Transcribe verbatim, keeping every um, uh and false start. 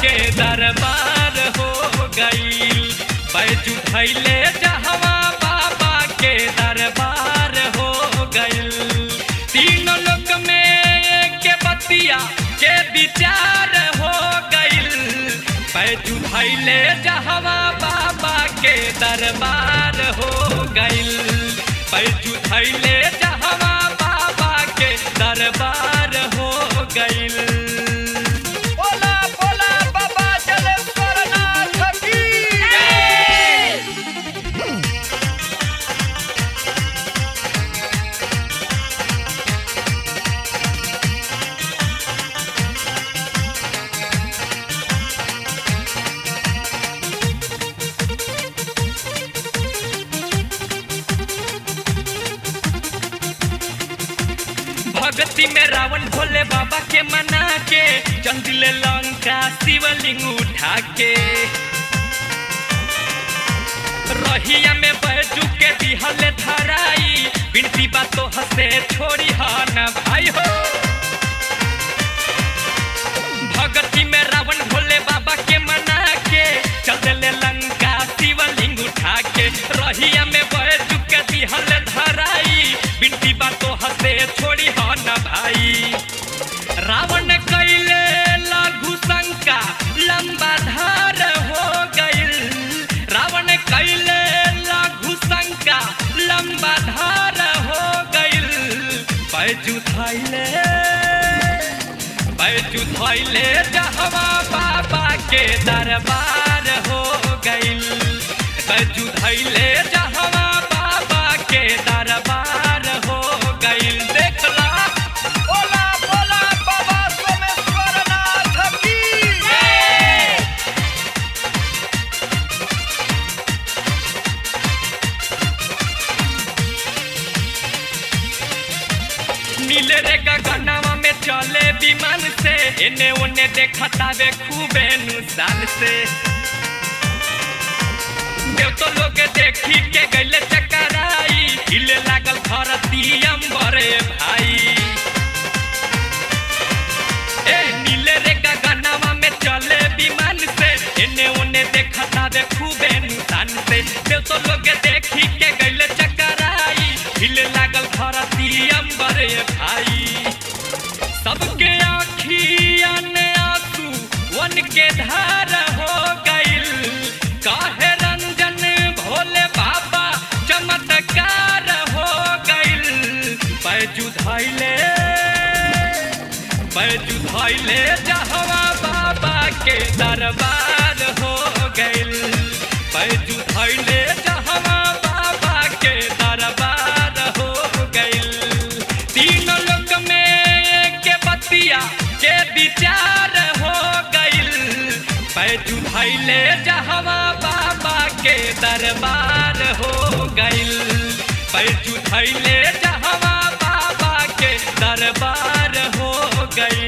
के दरबार हो गईल। बैजू धैले जहवा बाबा के दरबार हो गईल। तीनों लोक में एक बतिया के विचार हो गईल। बैजू धैले जहवा बाबा के दरबार हो गईल। बैजू धैले जहवा बाबा के दरबार हो गईल। बोला बोला बाबा जलेश्वर नाथ की जय। भक्ति में रावण भोले बाबा के मना के चंदिले लंका शिवलिंग उठा के। रहिया में बैजू के दिहल धराई बिनती बातों हसे छोड़ी हान भाई हो। भक्ति में रावण भोले बाबा के मना के चंदिले लंका शिवलिंग उठा के। रहिया में बैजू के दिहल धराई बिनती बातों हसे छोड़ी हान भाई। रावण कैले लघु शंका लंबा धार हो गईल। रावण कैले लघु शंका लंबा धार हो गईल। बैजू धैले बैजू धैले जहवा बाबा के दरबार हो गईल। बैजू धैले जहवा बाबा के दरबार हो गईल। देखला बोला बोला बाबा सोमेश्वर नाथ की जय। नीले रे गगनवा में चले विमान से एने ओने देखता वे खूबे नुसान से। देव तो लोग देखी के गैले चकराई हिले लागल धरती अंबरे भाई। ए नीले रे गगनवा में चले विमान से एने ओने देखता वे खूबे नुसान से। देव तो लोग देखी के गैले चकराई हिले लागल धरती अंबरे भाई। सबके आँखिया ने आंसू वन के धार हो गईल। काहे रंजन भोले बाबा चमत्कार हो गईल। बैजू धैले बैजू धैले जहवा बाबा के दरबार हो गईल। बैजू धैले जहवा बाबा के दरबार हो गईल। तीनों लोक में एक बतिया के विचार हो गईल। बैजू धैले जहवा बाबा के दरबार हो गईल। बैजू धैले जहवा बाबा के दरबार हो गईल।